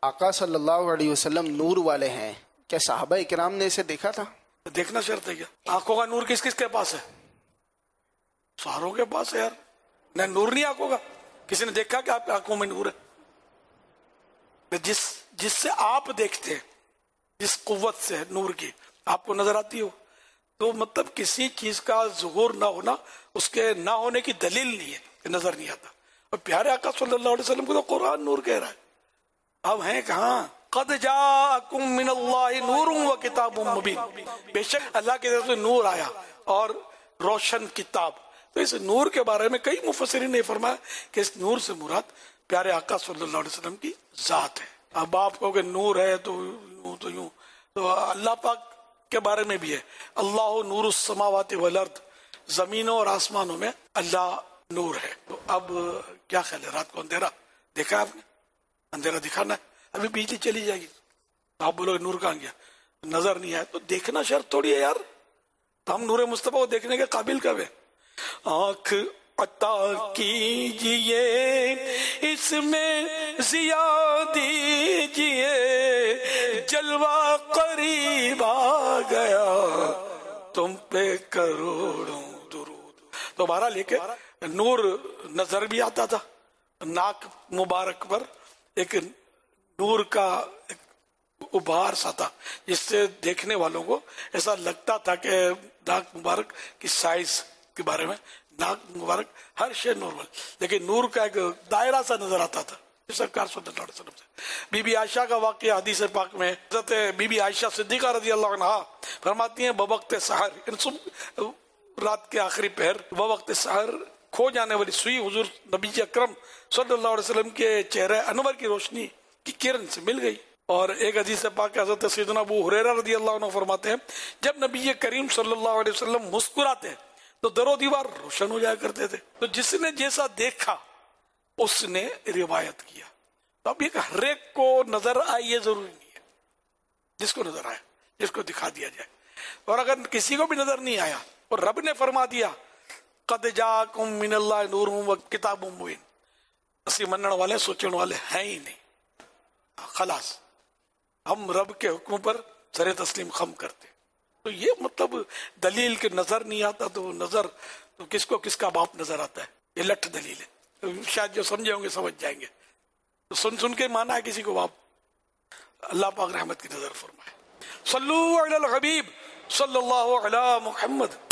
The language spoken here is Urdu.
آقا صلی اللہ علیہ وسلم نور والے ہیں، کیا صحابہ اکرام نے اسے دیکھا تھا؟ دیکھنا شرط ہے کیا؟ آنکھوں کا نور کس کس کے پاس ہے؟ ساروں کے پاس ہے یار. نہ نور نہیں آنکھوں کا؟ کسی نے دیکھا کہ آپ کی آنکھوں میں نور ہے؟ جس سے آپ دیکھتے ہیں، جس قوت سے نور کی آپ کو نظر آتی ہو، تو مطلب کسی چیز کا ظہور نہ ہونا اس کے نہ ہونے کی دلیل نہیں ہے کہ نظر نہیں آتا. اور پیارے آقا صلی اللہ علیہ وسلم کو تو قرآن نور کہہ رہا ہے. اب ہیں کہاں؟ قد جاءکم من اللہ نور و کتاب مبین، بے شک اللہ کی طرف سے نور آیا اور روشن کتاب. تو اس نور کے بارے میں کئی مفسرین نے فرمایا کہ اس نور سے مراد پیارے آقا صلی اللہ علیہ وسلم کی ذات ہے. اب آپ کہو کہ نور ہے تو یوں تو اللہ پاک کے بارے میں بھی ہے، اللہ نور السماوات والارض، زمینوں اور آسمانوں میں اللہ نور ہے. تو اب کیا خیال ہے؟ رات کو اندھیرا دیکھا آپ نے؟ اندھیرا دکھانا ہے، ابھی بجلی چلی جائے گی، آپ بولو نور کہاں گیا؟ نظر نہیں آیا تو دیکھنا شرط تھوڑی ہے یار. تو ہم نور مصطفیٰ کو دیکھنے کے قابل کب ہے؟ آنکھ عطا کیجئے اس میں ضیا دیجئے، جلوہ قریب آ گیا تم پہ کروڑوں درود. تو بہرحال لے کے نور نظر بھی آتا تھا، ناک مبارک پر ایک نور کا ابھار سا تھا جس سے دیکھنے والوں کو ایسا لگتا تھا کہ ناک مبارک کی سائز کے بارے میں، ناک مبارک ہر شے نورمل، لیکن نور کا ایک دائرہ سا نظر آتا تھا سرکار صلی اللہ علیہ وسلم سے. بی بی عائشہ کا واقعہ حدیث پاک میں، حضرت بی بی عائشہ صدیقہ رضی اللہ عنہا فرماتی ہیں بوقت سحر، رات کے آخری پہر، بوقت سحر کھو جانے والی سوئی حضور نبی اکرم صلی اللہ علیہ وسلم کے چہرے انور کی روشنی کی کرن سے مل گئی. اور ایک حدیث پاک حضرت سیدنا ابو ہریرہ رضی اللہ عنہ فرماتے ہیں جب نبی کریم صلی اللہ علیہ وسلم مسکراتے تو در و دیوار روشن ہو جایا کرتے تھے. تو جس نے جیسا دیکھا اس نے روایت کیا. تو اب یہ ہر ایک کو نظر آئے یہ ضروری نہیں ہے، جس کو نظر آئے جس کو دکھا دیا جائے. اور اگر کسی کو بھی نظر نہیں آیا اور رب نے فرما دیا قد جاءکم من اللہ نور و کتاب مبین، اسی منن والے سوچن والے ہیں ہی نہیں. خلاص ہم رب کے حکم پر سر تسلیم خم کرتے. تو یہ مطلب دلیل کہ نظر نہیں آتا تو نظر تو کس کو کس کا باپ نظر آتا ہے، یہ لٹھ دلیل ہے. شاید جو سمجھے ہوں گے سمجھ جائیں گے. تو سن کے مانا ہے کسی کو باپ. اللہ پاک رحمت کی نظر فرمائے. صلو علی الحبیب صلی اللہ علی محمد.